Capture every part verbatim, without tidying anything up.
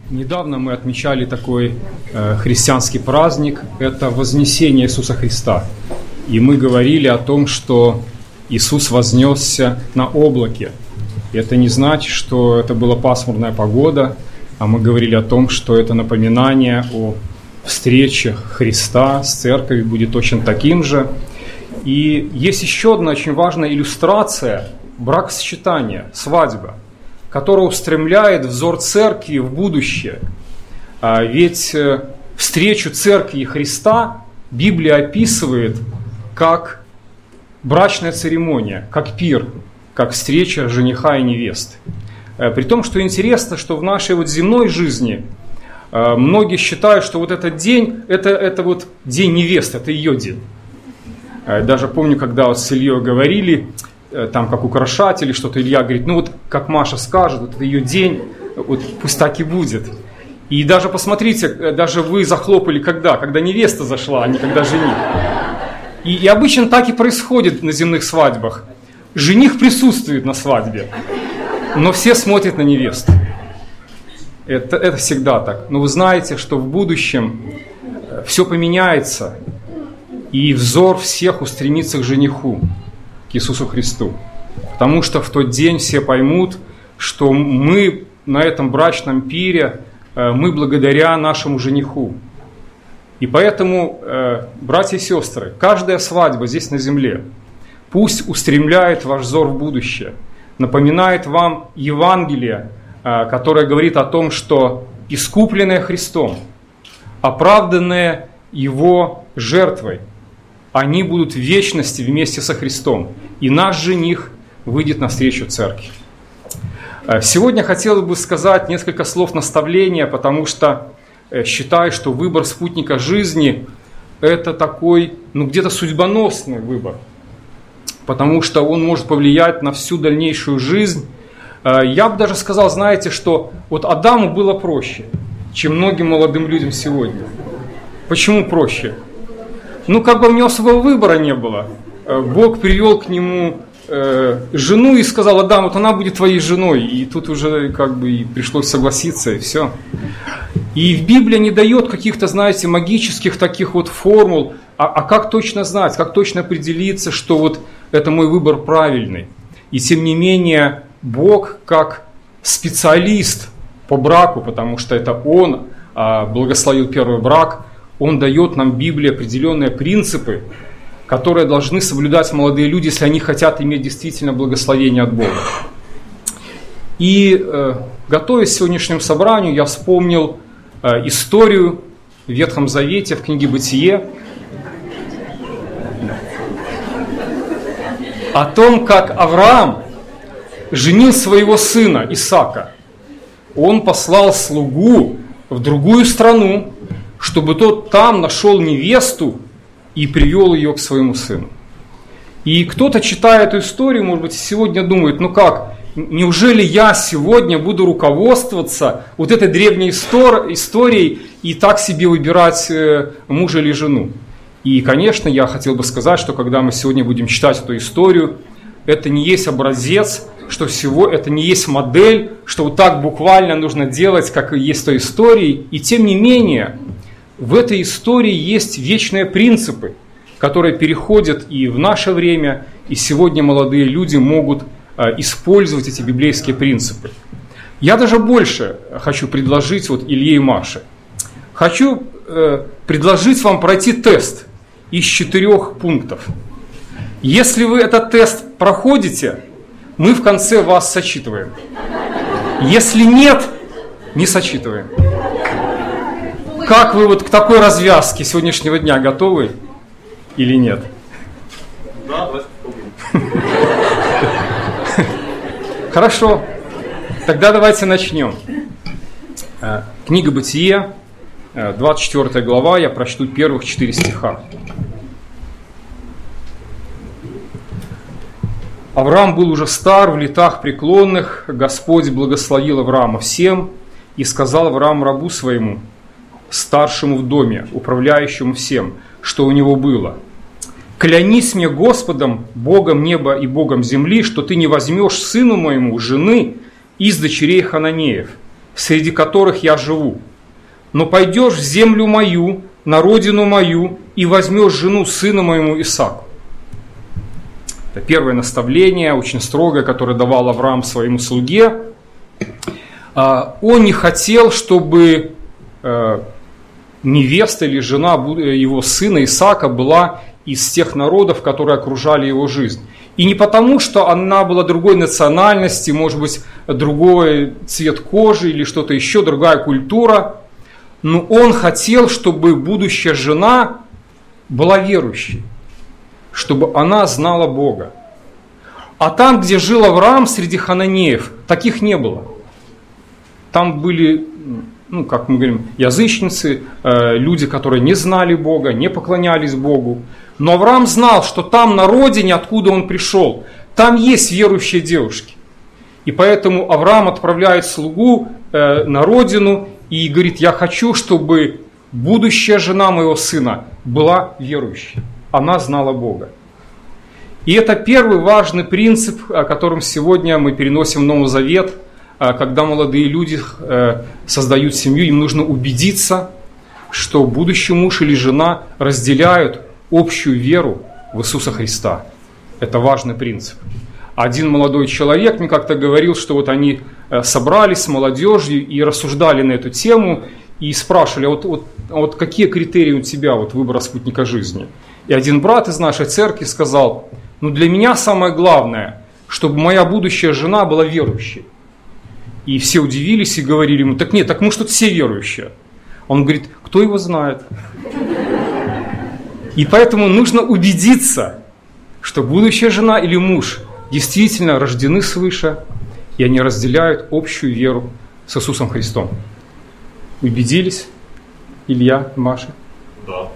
Недавно мы отмечали такой э, христианский праздник, это Вознесение Иисуса Христа. И мы говорили о том, что Иисус вознесся на облаке. И это не значит, что это была пасмурная погода, а мы говорили о том, что это напоминание о встрече Христа с церковью будет точно таким же. И есть еще одна очень важная иллюстрация бракосочетания, свадьба, которая устремляет взор церкви в будущее. Ведь встречу церкви и Христа Библия описывает как брачная церемония, как пир, как встреча жениха и невесты. При том, что интересно, что в нашей вот земной жизни многие считают, что вот этот день, это, это вот день невесты, это ее день. Даже помню, когда вот с Ильей говорили, там как украшатели, что-то, Илья говорит, ну вот как Маша скажет, вот это ее день, вот пусть так и будет. И даже посмотрите, даже вы захлопали когда? Когда невеста зашла, а не когда жених. И, и обычно так и происходит на земных свадьбах. Жених присутствует на свадьбе, но все смотрят на невесту. Это, это всегда так. Но вы знаете, что в будущем все поменяется, и взор всех устремится к жениху, к Иисусу Христу. Потому что в тот день все поймут, что мы на этом брачном пире, мы благодаря нашему жениху. И поэтому, братья и сестры, каждая свадьба здесь на земле пусть устремляет ваш взор в будущее, напоминает вам Евангелие, которое говорит о том, что искупленные Христом, оправданные Его жертвой, они будут в вечности вместе со Христом. И наш жених выйдет навстречу церкви. Сегодня хотел бы сказать несколько слов наставления, потому что считаю, что выбор спутника жизни – это такой, ну, где-то судьбоносный выбор. Потому что он может повлиять на всю дальнейшую жизнь. Я бы даже сказал, знаете, что вот Адаму было проще, чем многим молодым людям сегодня. Почему проще? Ну, как бы у него своего выбора не было. Бог привел к нему э, жену и сказал: Адам, вот она будет твоей женой. И тут уже как бы и пришлось согласиться, и все. И в Библии не дает каких-то, знаете, магических таких вот формул. А, а как точно знать, как точно определиться, что вот это мой выбор правильный? И тем не менее, Бог как специалист по браку, потому что это Он а, благословил первый брак, Он дает нам в Библии определенные принципы, которые должны соблюдать молодые люди, если они хотят иметь действительно благословение от Бога. И э, готовясь к сегодняшнему собранию, я вспомнил э, историю в Ветхом Завете, в книге «Бытие», о том, как Авраам женил своего сына Исаака. Он послал слугу в другую страну, чтобы тот там нашел невесту и привел ее к своему сыну. И кто-то, читая эту историю, может быть, сегодня думает: ну как, неужели я сегодня буду руководствоваться вот этой древней историей и так себе выбирать мужа или жену? И, конечно, я хотел бы сказать, что когда мы сегодня будем читать эту историю, это не есть образец, что всего это не есть модель, что вот так буквально нужно делать, как и есть в той истории. И тем не менее, в этой истории есть вечные принципы, которые переходят и в наше время, и сегодня молодые люди могут использовать эти библейские принципы. Я даже больше хочу предложить вот Илье и Маше. Хочу э, предложить вам пройти тест из четырех пунктов. Если вы этот тест проходите, мы в конце вас сочитываем. Если нет, не сочитываем. Как вы вот к такой развязке сегодняшнего дня готовы или нет? Да, давайте попробуем. Хорошо. Тогда давайте начнем. Книга «Бытие», двадцать четвёртая глава, я прочту первых четыре стиха. Авраам был уже стар, в летах преклонных. Господь благословил Авраама всем и сказал Авраам рабу своему, старшему в доме, управляющему всем, что у него было: «Клянись мне Господом, Богом неба и Богом земли, что ты не возьмешь сыну моему жены из дочерей Хананеев, среди которых я живу. Но пойдешь в землю мою, на родину мою, и возьмешь жену сына моему Исааку». Это первое наставление, очень строгое, которое давал Авраам своему слуге. Он не хотел, чтобы невеста или жена его сына Исаака была из тех народов, которые окружали его жизнь. И не потому, что она была другой национальности, может быть, другой цвет кожи или что-то еще, другая культура, но он хотел, чтобы будущая жена была верующей, чтобы она знала Бога. А там, где жил Авраам среди хананеев, таких не было. Там были, ну, как мы говорим, язычницы, э, люди, которые не знали Бога, не поклонялись Богу. Но Авраам знал, что там на родине, откуда он пришел, там есть верующие девушки. И поэтому Авраам отправляет слугу э, на родину и говорит: я хочу, чтобы будущая жена моего сына была верующей. Она знала Бога. И это первый важный принцип, о котором сегодня мы переносим в Новый Завет. Когда молодые люди создают семью, им нужно убедиться, что будущий муж или жена разделяют общую веру в Иисуса Христа. Это важный принцип. Один молодой человек мне как-то говорил, что вот они собрались с молодежью и рассуждали на эту тему, и спрашивали: а вот, вот, а вот какие критерии у тебя вот, выбора спутника жизни? И один брат из нашей церкви сказал: ну для меня самое главное, чтобы моя будущая жена была верующей. И все удивились и говорили ему: так нет, так мы что тут все верующие. Он говорит: кто его знает? И поэтому нужно убедиться, что будущая жена или муж действительно рождены свыше, и они разделяют общую веру с Иисусом Христом. Убедились? Илья, Маша? Да.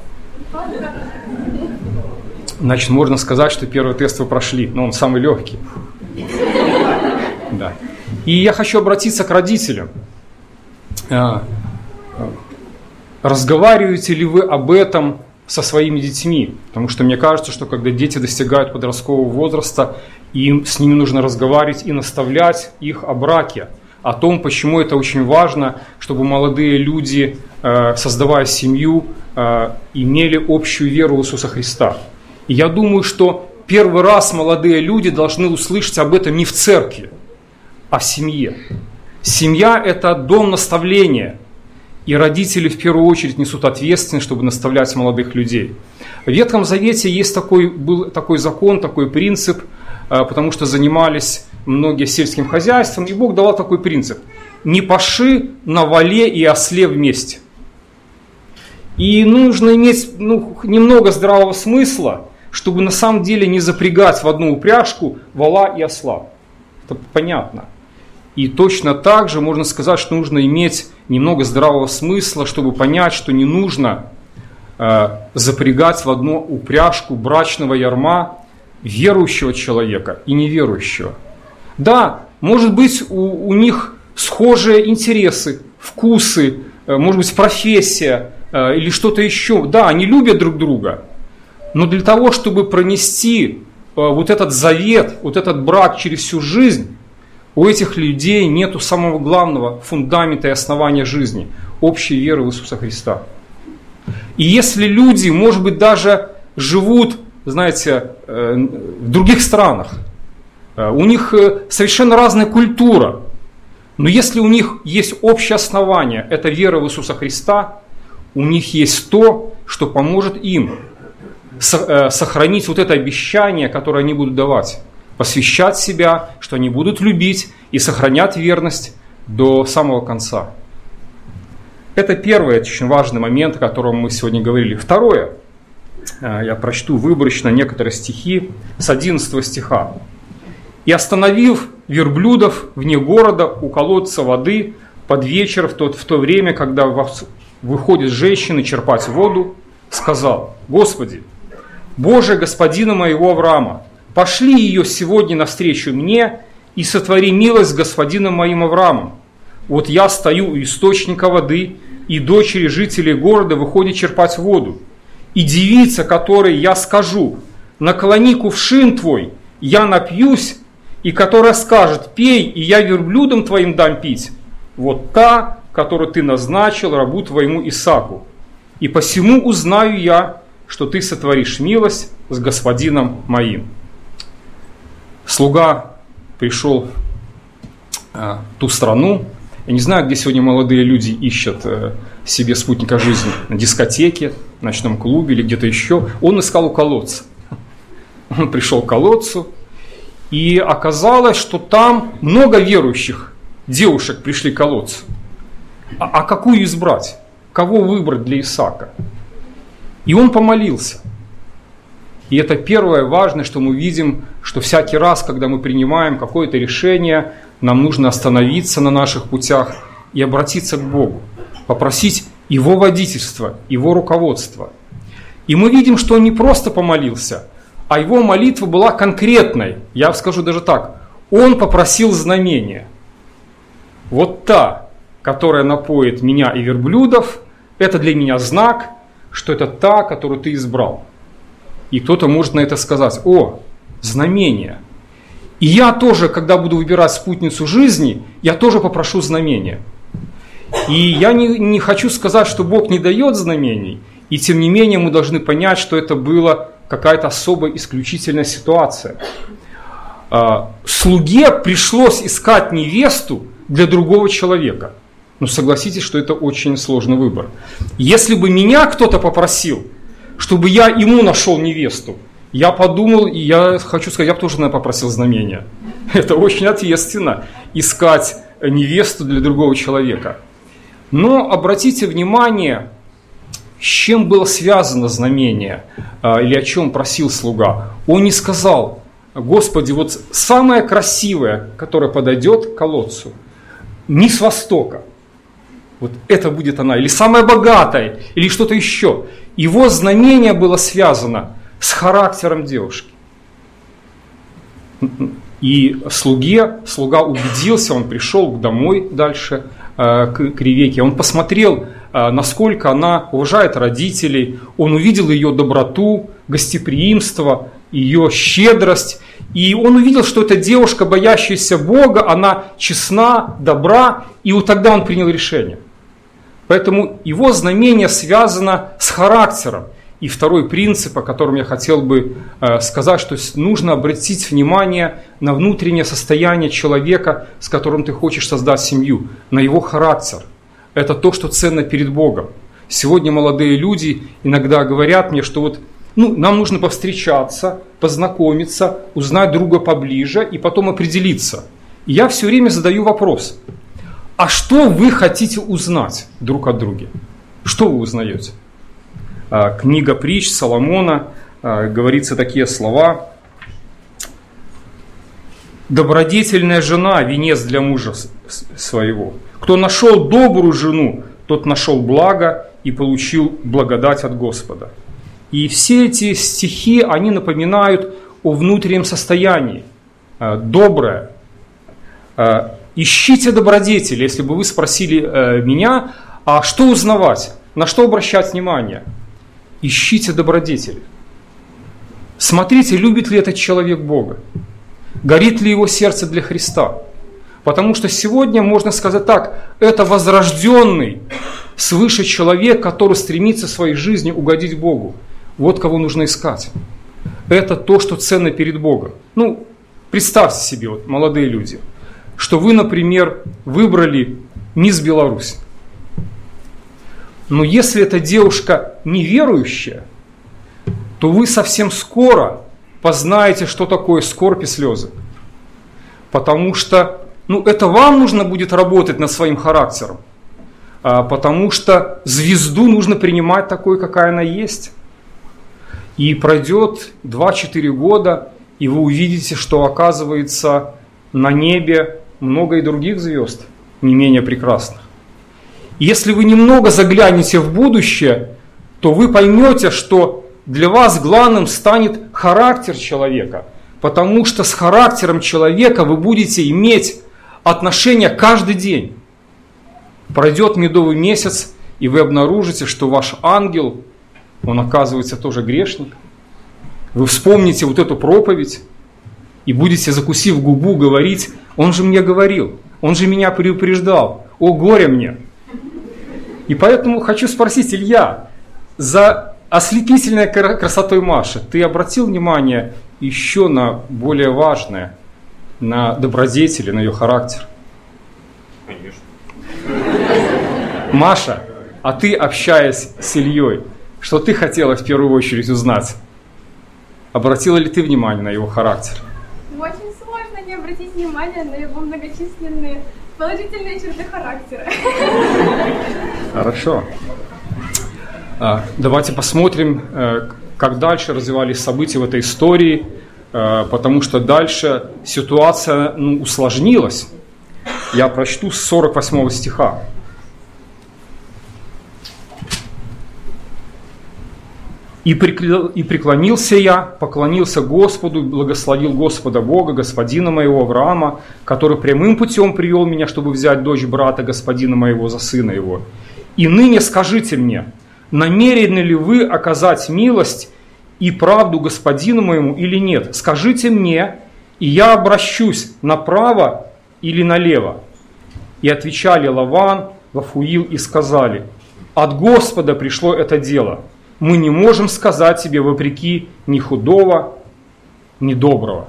Значит, можно сказать, что первый тест вы прошли, но он самый легкий. Да. И я хочу обратиться к родителям. Разговариваете ли вы об этом со своими детьми? Потому что мне кажется, что когда дети достигают подросткового возраста, им с ними нужно разговаривать и наставлять их о браке, о том, почему это очень важно, чтобы молодые люди, создавая семью, имели общую веру в Иисуса Христа. И я думаю, что первый раз молодые люди должны услышать об этом не в церкви, а в семье. Семья – это дом наставления. И родители в первую очередь несут ответственность, чтобы наставлять молодых людей. В Ветхом Завете есть такой, был такой закон, такой принцип, потому что занимались многие сельским хозяйством, и Бог давал такой принцип: не паши на воле и осле вместе. И нужно иметь ну, немного здравого смысла, чтобы на самом деле не запрягать в одну упряжку вола и осла. Это понятно. И точно так же можно сказать, что нужно иметь немного здравого смысла, чтобы понять, что не нужно э, запрягать в одну упряжку брачного ярма верующего человека и неверующего. Да, может быть, у, у них схожие интересы, вкусы, э, может быть, профессия э, или что-то еще. Да, они любят друг друга, но для того, чтобы пронести э, вот этот завет, вот этот брак через всю жизнь, у этих людей нету самого главного фундамента и основания жизни – общей веры в Иисуса Христа. И если люди, может быть, даже живут, знаете, в других странах, у них совершенно разная культура, но если у них есть общее основание – это вера в Иисуса Христа, у них есть то, что поможет им сохранить вот это обещание, которое они будут давать. Посвящать себя, что они будут любить и сохранят верность до самого конца. Это первый очень важный момент, о котором мы сегодня говорили. Второе, я прочту выборочно некоторые стихи с одиннадцатого стиха. «И остановив верблюдов вне города у колодца воды под вечер, в то, в то время, когда выходят женщины черпать воду, сказал: Господи, Боже господина моего Авраама, пошли ее сегодня навстречу мне и сотвори милость с господином моим Авраамом. Вот я стою у источника воды, и дочери жителей города выходят черпать воду. И девица, которой я скажу: наклони кувшин твой, я напьюсь, и которая скажет: пей, и я верблюдам твоим дам пить, вот та, которую ты назначил рабу твоему Исааку. И посему узнаю я, что ты сотворишь милость с господином моим». Слуга пришел в ту страну. Я не знаю, где сегодня молодые люди ищут себе спутника жизни. На дискотеке, в ночном клубе или где-то еще. Он искал у колодца. Он пришел к колодцу, и оказалось, что там много верующих девушек пришли к колодцу. А, а какую избрать? Кого выбрать для Исаака? И он помолился. И это первое важное, что мы видим, что всякий раз, когда мы принимаем какое-то решение, нам нужно остановиться на наших путях и обратиться к Богу, попросить Его водительства, Его руководства. И мы видим, что он не просто помолился, а его молитва была конкретной. Я скажу даже так, он попросил знамения. Вот та, которая напоит меня и верблюдов, это для меня знак, что это та, которую ты избрал. И кто-то может на это сказать: о, знамение. И я тоже, когда буду выбирать спутницу жизни, я тоже попрошу знамения. И я не, не хочу сказать, что Бог не дает знамений, и тем не менее мы должны понять, что это была какая-то особая исключительная ситуация. Слуге пришлось искать невесту для другого человека. Ну, согласитесь, что это очень сложный выбор. Если бы меня кто-то попросил, чтобы я ему нашел невесту, я подумал, и я хочу сказать, я бы тоже, наверное, попросил знамения. Это очень ответственно, искать невесту для другого человека. Но обратите внимание, с чем было связано знамение, или о чем просил слуга. Он не сказал: Господи, вот самая красивая, которая подойдет к колодцу, не с востока. Вот это будет она. Или самая богатая, или что-то еще. Его знамение было связано с характером девушки. И слуге, слуга убедился, он пришел домой дальше, к, к Ревекке. Он посмотрел, насколько она уважает родителей. Он увидел ее доброту, гостеприимство, ее щедрость. И он увидел, что эта девушка, боящаяся Бога, она честна, добра. И вот тогда он принял решение. Поэтому его знамение связано с характером. И второй принцип, о котором я хотел бы сказать, что нужно обратить внимание на внутреннее состояние человека, с которым ты хочешь создать семью, на его характер. Это то, что ценно перед Богом. Сегодня молодые люди иногда говорят мне, что вот, ну, нам нужно повстречаться, познакомиться, узнать друга поближе и потом определиться. И я все время задаю вопрос: а что вы хотите узнать друг от друга? Что вы узнаете? Книга притч Соломона, говорится такие слова: «Добродетельная жена – венец для мужа своего. Кто нашел добрую жену, тот нашел благо и получил благодать от Господа». И все эти стихи, они напоминают о внутреннем состоянии. Доброе. Ищите добродетели. Если бы вы спросили меня, а что узнавать, на что обращать внимание? Ищите добродетели. Смотрите, любит ли этот человек Бога. Горит ли его сердце для Христа. Потому что сегодня, можно сказать так, это возрожденный свыше человек, который стремится в своей жизни угодить Богу. Вот кого нужно искать. Это то, что ценно перед Богом. Ну, представьте себе, вот, молодые люди, что вы, например, выбрали мисс Беларусь. Но если эта девушка неверующая, то вы совсем скоро познаете, что такое скорбь и слезы. Потому что, ну, это вам нужно будет работать над своим характером. А, потому что звезду нужно принимать такой, какая она есть. И пройдет два-четыре года, и вы увидите, что, оказывается, на небе много и других звезд, не менее прекрасных. Если вы немного заглянете в будущее, то вы поймете, что для вас главным станет характер человека, потому что с характером человека вы будете иметь отношения каждый день. Пройдет медовый месяц, и вы обнаружите, что ваш ангел, он оказывается тоже грешник. Вы вспомните вот эту проповедь и будете, закусив губу, говорить: он же мне говорил, он же меня предупреждал, о горе мне. И поэтому хочу спросить, Илья, за ослепительной красотой Маши ты обратил внимание еще на более важное, на добродетели, на ее характер? Конечно. Маша, а ты, общаясь с Ильей, что ты хотела в первую очередь узнать? Обратила ли ты внимание на его характер? Очень сложно не обратить внимание на его многочисленные положительные черты характера. Хорошо. Давайте посмотрим, как дальше развивались события в этой истории, потому что дальше ситуация ну, усложнилась. Я прочту с сорок восьмого стиха. «И преклонился я, поклонился Господу, благословил Господа Бога, господина моего Авраама, который прямым путем привел меня, чтобы взять дочь брата господина моего за сына его. И ныне скажите мне, намерены ли вы оказать милость и правду господину моему или нет? Скажите мне, и я обращусь направо или налево». И отвечали Лаван, Вафуил и сказали: «От Господа пришло это дело. Мы не можем сказать тебе вопреки ни худого, ни доброго».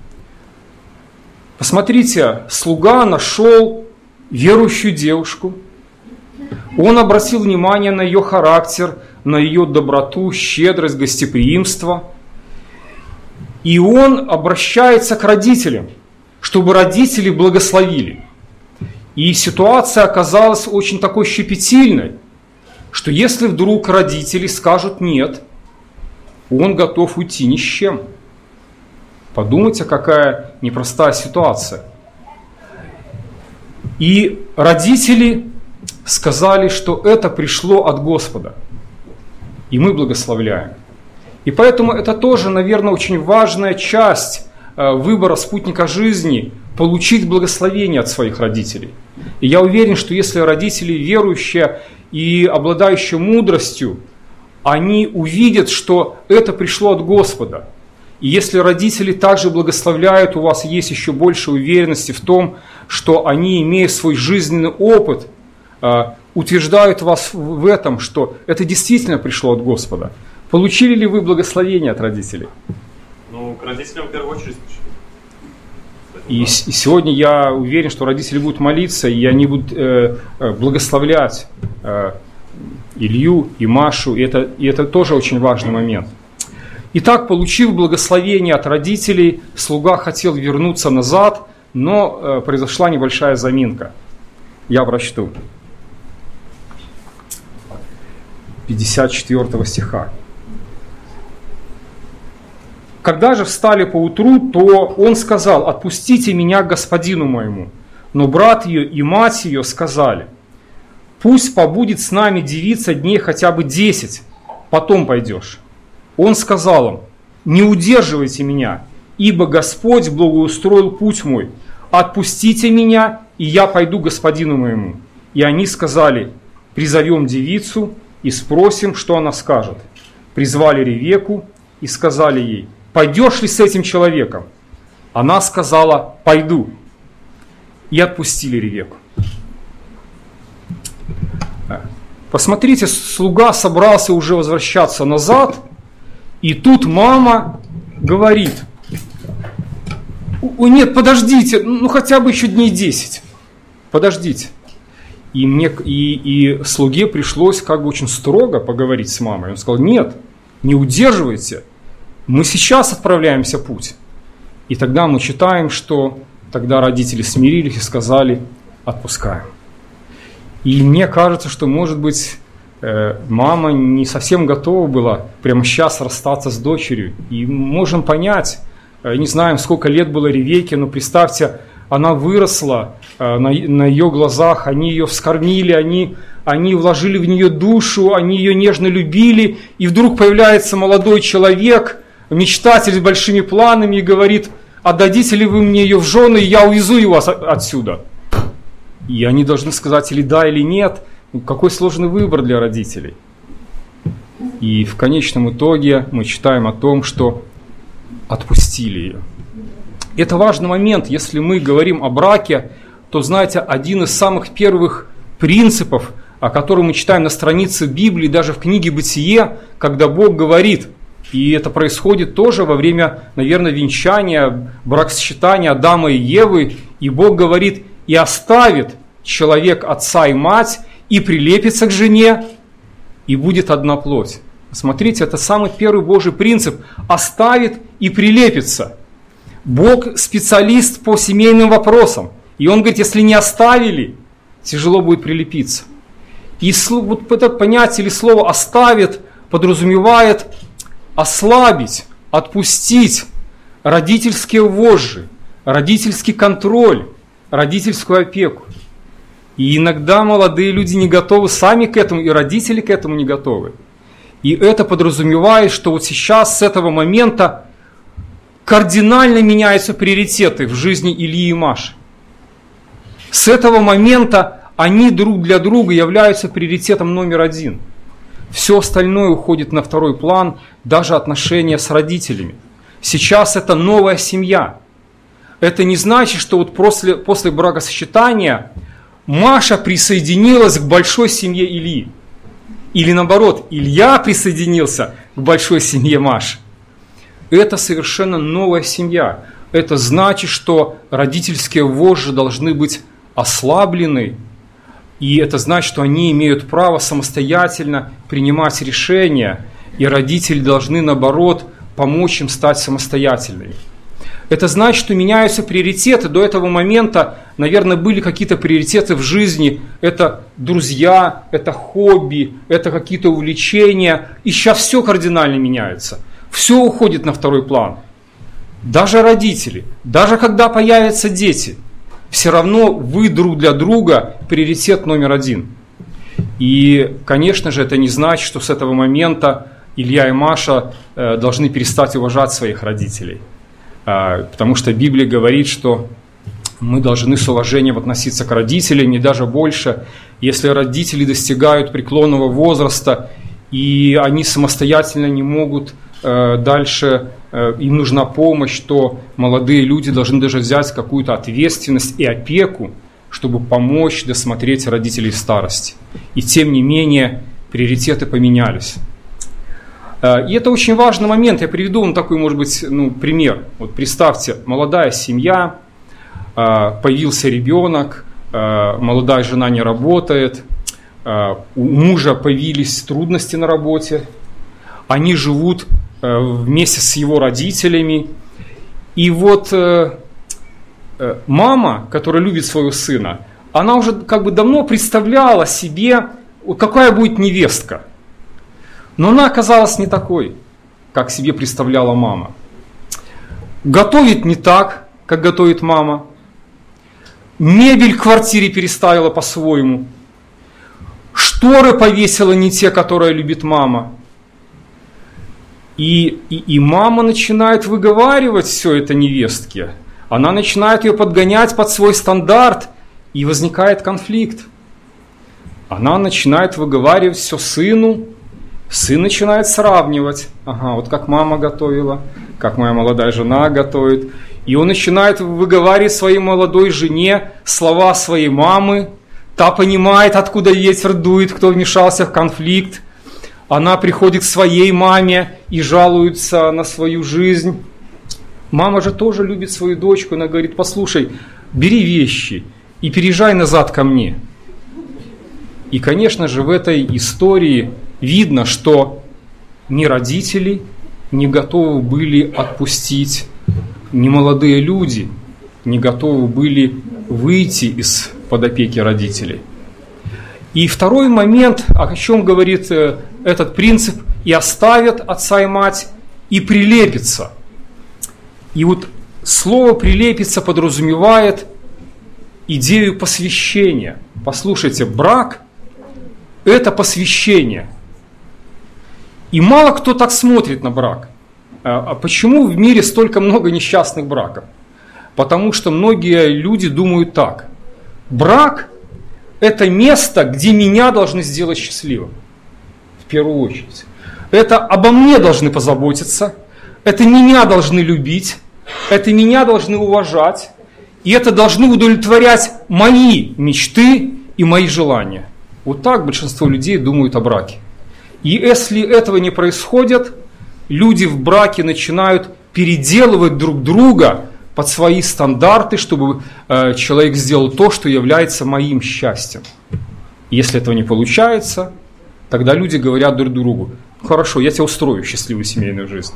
Посмотрите, слуга нашел верующую девушку. Он обратил внимание на ее характер, на ее доброту, щедрость, гостеприимство. И он обращается к родителям, чтобы родители благословили. И ситуация оказалась очень такой щепетильной, что если вдруг родители скажут «нет», он готов уйти ни с чем. Подумайте, какая непростая ситуация. И родители сказали, что это пришло от Господа, и мы благословляем. И поэтому это тоже, наверное, очень важная часть выбора спутника жизни – получить благословение от своих родителей. И я уверен, что если родители верующие и обладающие мудростью, они увидят, что это пришло от Господа. И если родители также благословляют, у вас есть еще больше уверенности в том, что они, имея свой жизненный опыт, утверждают вас в этом, что это действительно пришло от Господа. Получили ли вы благословение от родителей? Ну, к родителям в первую очередь. И, и сегодня я уверен, что родители будут молиться, и они будут э, благословлять э, Илью и Машу, и это, и это тоже очень важный момент. Итак, получив благословение от родителей, слуга хотел вернуться назад, но э, произошла небольшая заминка. Я прочту. пятьдесят четвёртого стиха. «Когда же встали поутру, то он сказал: отпустите меня к господину моему. Но брат ее и мать ее сказали: пусть побудет с нами девица дней хотя бы десять, потом пойдешь. Он сказал им: не удерживайте меня, ибо Господь благоустроил путь мой. Отпустите меня, и я пойду к господину моему. И они сказали: призовем девицу и спросим, что она скажет. Призвали Ревекку и сказали ей: пойдешь ли с этим человеком? Она сказала: пойду. И отпустили Ревекку. Посмотрите, слуга собрался уже возвращаться назад, и тут мама говорит: нет, подождите, ну хотя бы еще дней десять. Подождите. И, мне, и, и слуге пришлось как бы очень строго поговорить с мамой. Он сказал: нет, не удерживайте, мы сейчас отправляемся в путь. И тогда мы читаем, что тогда родители смирились и сказали: отпускаем. И мне кажется, что, может быть, мама не совсем готова была прямо сейчас расстаться с дочерью. И можем понять, не знаем, сколько лет было Ревекке, но представьте, она выросла на, на ее глазах, они ее вскормили, они, они вложили в нее душу, они ее нежно любили, и вдруг появляется молодой человек, мечтатель с большими планами, и говорит: отдадите ли вы мне ее в жены, и я увезу его отсюда. И они должны сказать или да, или нет. Какой сложный выбор для родителей. И в конечном итоге мы читаем о том, что отпустили ее. Это важный момент, если мы говорим о браке, то, знаете, один из самых первых принципов, о котором мы читаем на странице Библии, даже в книге «Бытие», когда Бог говорит, и это происходит тоже во время, наверное, венчания, бракосочетания Адама и Евы, и Бог говорит: «И оставит человек отца и мать, и прилепится к жене, и будет одна плоть». Смотрите, это самый первый Божий принцип – оставит и прилепится. Бог специалист по семейным вопросам, и Он говорит, если не оставили, тяжело будет прилепиться. И вот это понятие или слово «оставит» подразумевает ослабить, отпустить родительские вожжи, родительский контроль, родительскую опеку. И иногда молодые люди не готовы сами к этому, и родители к этому не готовы. И это подразумевает, что вот сейчас с этого момента кардинально меняются приоритеты в жизни Ильи и Маши. С этого момента они друг для друга являются приоритетом номер один. Все остальное уходит на второй план, даже отношения с родителями. Сейчас это новая семья. Это не значит, что вот после, после бракосочетания Маша присоединилась к большой семье Ильи. Или наоборот, Илья присоединился к большой семье Маши. Это совершенно новая семья. Это значит, что родительские вожжи должны быть ослаблены. И это значит, что они имеют право самостоятельно принимать решения. И родители должны, наоборот, помочь им стать самостоятельными. Это значит, что меняются приоритеты. До этого момента, наверное, были какие-то приоритеты в жизни. Это друзья, это хобби, это какие-то увлечения. И сейчас все кардинально меняется. Все уходит на второй план. Даже родители, даже когда появятся дети, все равно вы друг для друга приоритет номер один. И, конечно же, это не значит, что с этого момента Илья и Маша должны перестать уважать своих родителей. Потому что Библия говорит, что мы должны с уважением относиться к родителям, и даже больше, если родители достигают преклонного возраста, и они самостоятельно не могут дальше, им нужна помощь, то молодые люди должны даже взять какую-то ответственность и опеку, чтобы помочь досмотреть родителей в старости. И тем не менее, приоритеты поменялись. И это очень важный момент. Я приведу вам такой, может быть, ну, пример. Вот представьте, молодая семья, появился ребенок, молодая жена не работает, у мужа появились трудности на работе, они живут вместе с его родителями. И вот мама, которая любит своего сына, она уже как бы давно представляла себе, какая будет невестка. Но она оказалась не такой, как себе представляла мама. Готовит не так, как готовит мама. Мебель в квартире переставила по-своему. Шторы повесила не те, которые любит мама. И, и, и мама начинает выговаривать все это невестке. Она начинает ее подгонять под свой стандарт, и возникает конфликт. Она начинает выговаривать все сыну. Сын начинает сравнивать, ага, вот как мама готовила, как моя молодая жена готовит. И он начинает выговаривать своей молодой жене слова своей мамы. Та понимает, откуда ветер дует, кто вмешался в конфликт. Она приходит к своей маме и жалуется на свою жизнь. Мама же тоже любит свою дочку. Она говорит: послушай, бери вещи и переезжай назад ко мне. И, конечно же, в этой истории видно, что ни родители не готовы были отпустить, ни молодые люди не готовы были выйти из-под опеки родителей. И второй момент, о чем говорит этот принцип: и оставят отца и мать, и прилепится. И вот слово «прилепится» подразумевает идею посвящения. Послушайте, брак – это посвящение. И мало кто так смотрит на брак. А почему в мире столько много несчастных браков? Потому что многие люди думают так: брак – это место, где меня должны сделать счастливым. В первую очередь. Это обо мне должны позаботиться, это меня должны любить, это меня должны уважать. И это должно удовлетворять мои мечты и мои желания. Вот так большинство людей думают о браке. И если этого не происходит, люди в браке начинают переделывать друг друга под свои стандарты, чтобы э, человек сделал то, что является моим счастьем. Если этого не получается, тогда люди говорят друг другу: хорошо, я тебе устрою счастливую семейную жизнь.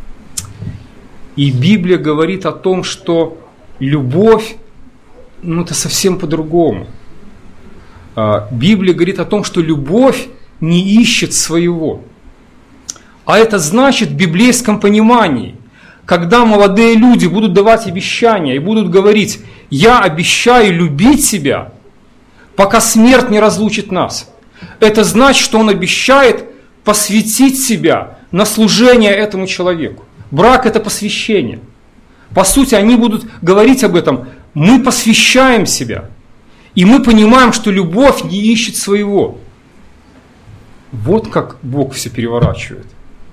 И Библия говорит о том, что любовь, ну это совсем по-другому. Библия говорит о том, что любовь не ищет своего. А это значит в библейском понимании, когда молодые люди будут давать обещания и будут говорить: я обещаю любить тебя, пока смерть не разлучит нас. Это значит, что он обещает посвятить себя на служение этому человеку. Брак – это посвящение. По сути, они будут говорить об этом: мы посвящаем себя. И мы понимаем, что любовь не ищет своего. Вот как Бог все переворачивает.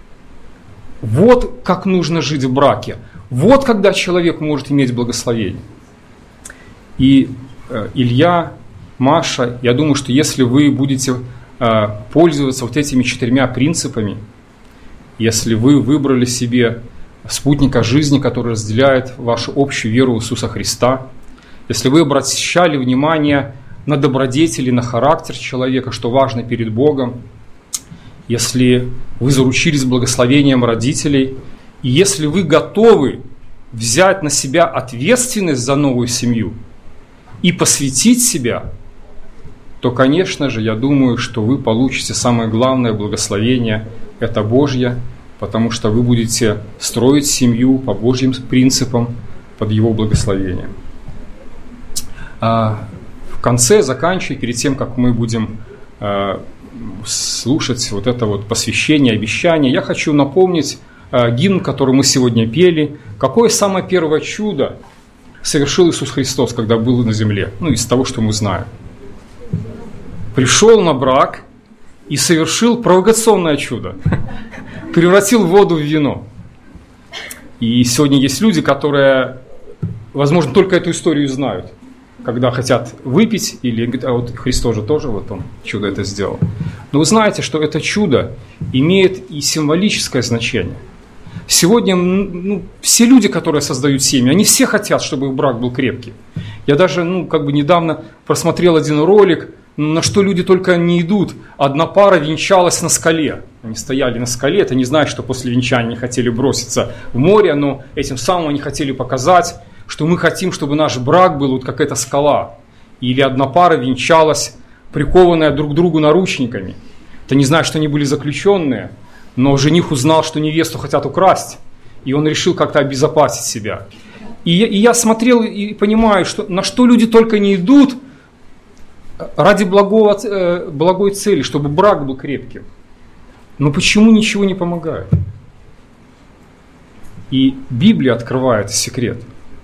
Вот как нужно жить в браке. Вот когда человек может иметь благословение. И э, Илья, Маша, я думаю, что если вы будете э, пользоваться вот этими четырьмя принципами, если вы выбрали себе спутника жизни, который разделяет вашу общую веру в Иисуса Христа, если вы обращали внимание на добродетели, на характер человека, что важно перед Богом, если вы заручились благословением родителей, и если вы готовы взять на себя ответственность за новую семью и посвятить себя, то, конечно же, я думаю, что вы получите самое главное благословение – это Божье, потому что вы будете строить семью по Божьим принципам, под Его благословением. В конце, заканчивая, перед тем, как мы будем слушать вот это вот посвящение, обещание, я хочу напомнить гимн, который мы сегодня пели. Какое самое первое чудо совершил Иисус Христос, когда был на земле? Ну, из того, что мы знаем. Пришел на брак и совершил провокационное чудо. Превратил воду в вино. И сегодня есть люди, которые, возможно, только эту историю знают, когда хотят выпить, или говорят: а вот Христос же тоже вот он чудо это сделал. Но вы знаете, что это чудо имеет и символическое значение. Сегодня ну, все люди, которые создают семьи, они все хотят, чтобы их брак был крепкий. Я даже ну, как бы недавно просмотрел один ролик, на что люди только не идут. Одна пара венчалась на скале. Они стояли на скале, это не значит, что после венчания они хотели броситься в море, но этим самым они хотели показать, что мы хотим, чтобы наш брак был вот как эта скала. Или одна пара венчалась, прикованная друг к другу наручниками. Это не значит, что они были заключенные, но жених узнал, что невесту хотят украсть, и он решил как-то обезопасить себя. И я, и я смотрел и понимаю, что на что люди только не идут ради благого, э, благой цели, чтобы брак был крепким. Но почему ничего не помогает? И Библия открывает секрет.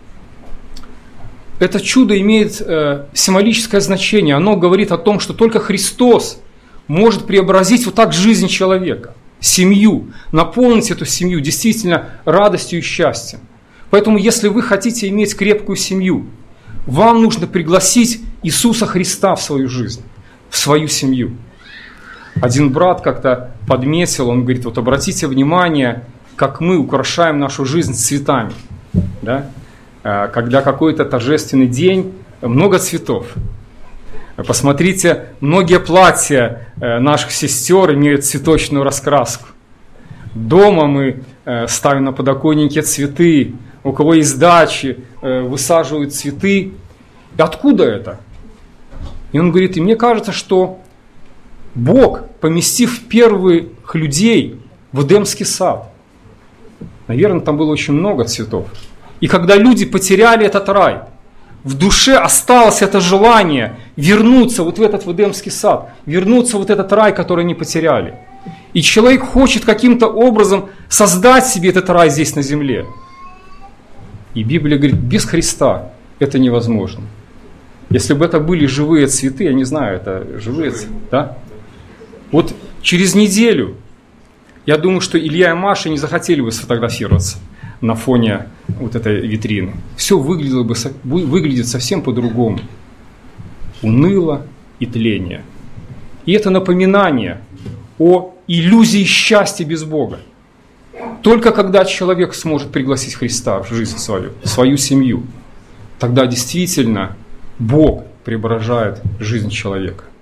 Это чудо имеет э, символическое значение. Оно говорит о том, что только Христос может преобразить вот так жизнь человека, семью, наполнить эту семью действительно радостью и счастьем. Поэтому, если вы хотите иметь крепкую семью, вам нужно пригласить Иисуса Христа в свою жизнь, в свою семью. Один брат как-то подметил, он говорит: вот обратите внимание, как мы украшаем нашу жизнь цветами. Да? Когда какой-то торжественный день, много цветов. Посмотрите, многие платья наших сестер имеют цветочную раскраску. Дома мы ставим на подоконнике цветы, у кого есть дачи, высаживают цветы. И откуда это? И он говорит: и мне кажется, что Бог, поместив первых людей в Эдемский сад, наверное, там было очень много цветов. И когда люди потеряли этот рай, в душе осталось это желание вернуться вот в этот в Эдемский сад, вернуться в вот этот рай, который они потеряли. И человек хочет каким-то образом создать себе этот рай здесь на земле. И Библия говорит: без Христа это невозможно. Если бы это были живые цветы, я не знаю, это живые цветы, да? Вот через неделю, я думаю, что Илья и Маша не захотели бы сфотографироваться на фоне вот этой витрины, все выглядело бы, выглядит совсем по-другому. Уныло и тление. И это напоминание о иллюзии счастья без Бога. Только когда человек сможет пригласить Христа в жизнь свою, в свою семью, тогда действительно Бог преображает жизнь человека.